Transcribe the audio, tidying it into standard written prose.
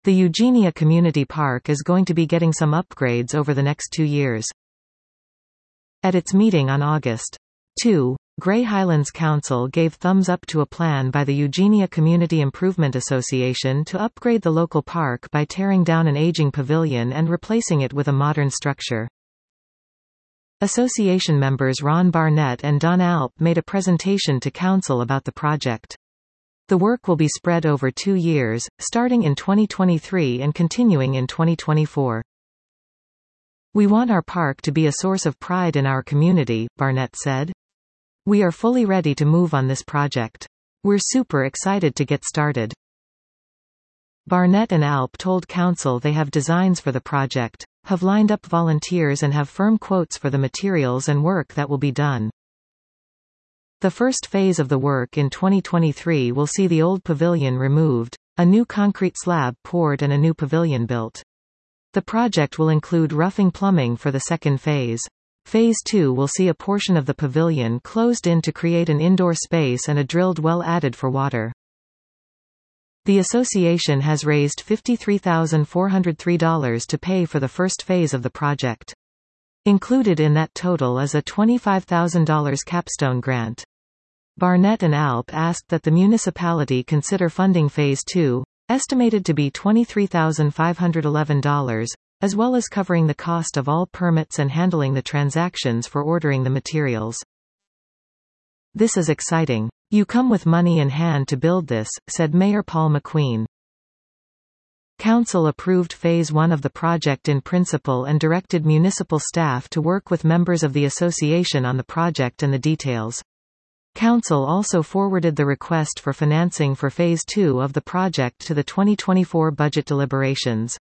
The Eugenia Community Park is going to be getting some upgrades over the next 2 years. At its meeting on August 2, Grey Highlands Council gave thumbs up to a plan by the Eugenia Community Improvement Association to upgrade the local park by tearing down an aging pavilion and replacing it with a modern structure. Association members Ron Barnett and Don Alp made a presentation to Council about the project. The work will be spread over 2 years, starting in 2023 and continuing in 2024. "We want our park to be a source of pride in our community," Barnett said. "We are fully ready to move on this project. We're super excited to get started." Barnett and Alp told Council they have designs for the project, have lined up volunteers and have firm quotes for the materials and work that will be done. The first phase of the work in 2023 will see the old pavilion removed, a new concrete slab poured and a new pavilion built. The project will include roughing plumbing for the second phase. Phase 2 will see a portion of the pavilion closed in to create an indoor space and a drilled well added for water. The association has raised $53,403 to pay for the first phase of the project. Included in that total is a $25,000 capstone grant. Barnett and Alp asked that the municipality consider funding Phase 2, estimated to be $23,511, as well as covering the cost of all permits and handling the transactions for ordering the materials. "This is exciting. You come with money in hand to build this," said Mayor Paul McQueen. Council approved Phase 1 of the project in principle and directed municipal staff to work with members of the association on the project and the details. Council also forwarded the request for financing for Phase 2 of the project to the 2024 budget deliberations.